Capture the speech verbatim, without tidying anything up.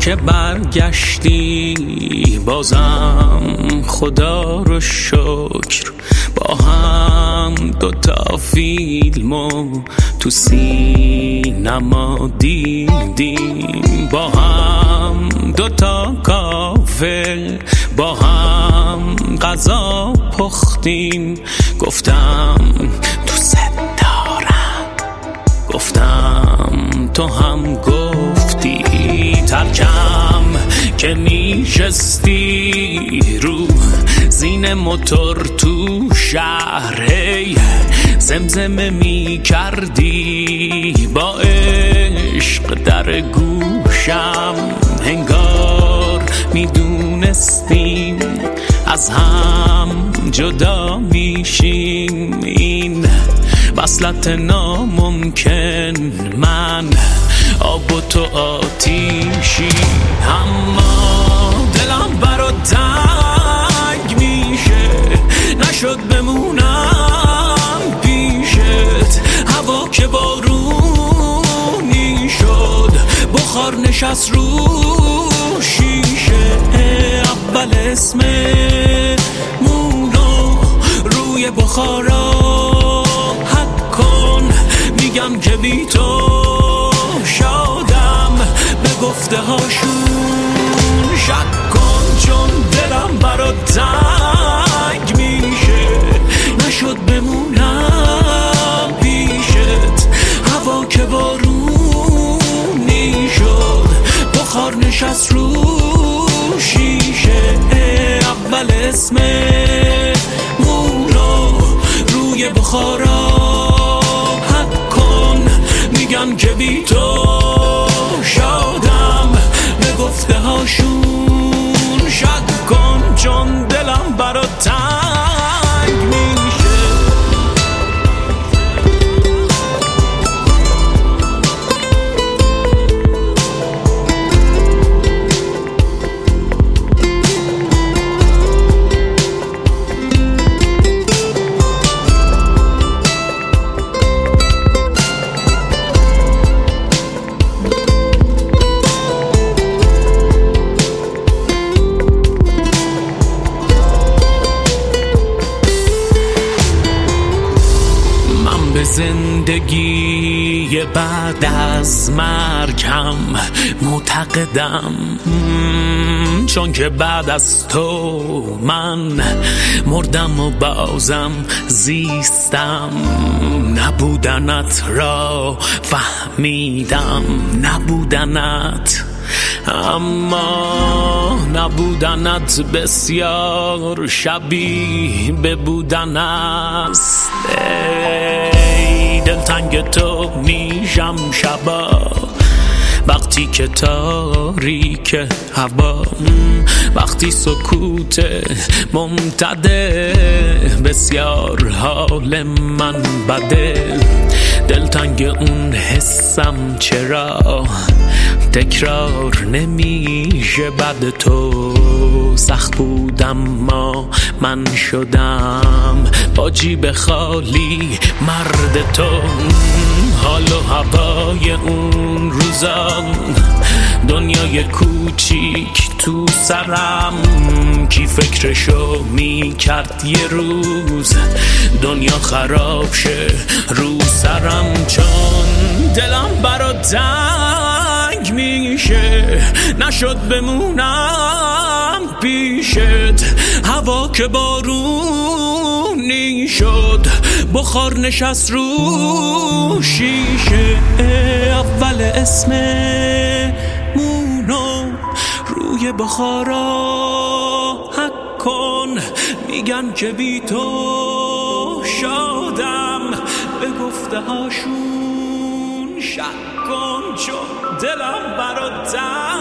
که برگشتی بازم خدا رو شکر، با هم دوتا فیلمو تو سینما دیدیم، با هم دوتا کافه با هم غذا پختیم. گفتم دوست دارم، گفتم تو هم گفتی. ترکم که میشستی رو زین موتور تو شهر، هی زمزمه می کردی با عشق در گوشم. انگار میدونستیم از هم جدا میشیم، این وصلت ناممکن، من آب و تو آتیشی. اما دلم برات تنگ میشه، نشد بمونم پیشت. هوا که بارونی شد، بخار نشست رو شیشه. اول اسممونو روی بخارا حک کن، میگم که بی تو شادم، به گفته هاشون شک کن. چون دلم برات تنگ میشه، نشد بمونم پیشت. هوا که بارونی شد، بخار نشست رو شیشه. اول اسممونو روی بخارا حک کن، میگم که بی تو شادم، به گفته هاشون شک کن. چون دلم برات تنگ میشه. زندگی بعد از مرگم معتقدم، چون که بعد از تو من مردم و بازم زیستم. نبودنت را فهمیدم، نبودنت، اما نبودنت بسیار شبیه به بودن است. دلتنگ تو میشم شبا، وقتی که تاریک هوا، وقتی سکوت ممتده، بسیار حال من بده. دلتنگ اون حسم چرا تکرار نمیشه بعد تو. سخت بودم ما من شدم با جیب خالی مرد تو. حال و هوای اون روزا، دنیای کوچیک تو سرم، کی فکرشو میکرد یه روز دنیا خراب شه رو سرم. چون دلم برات تنگ میشه، نشد بمونم پیشت. هوا که بارونی شد، بخار نشست رو شیشه. اول اسممونو روی بخارا حک کن، میگن که بی تو شادم، به گفته هاشون شک کن. چون دلم برات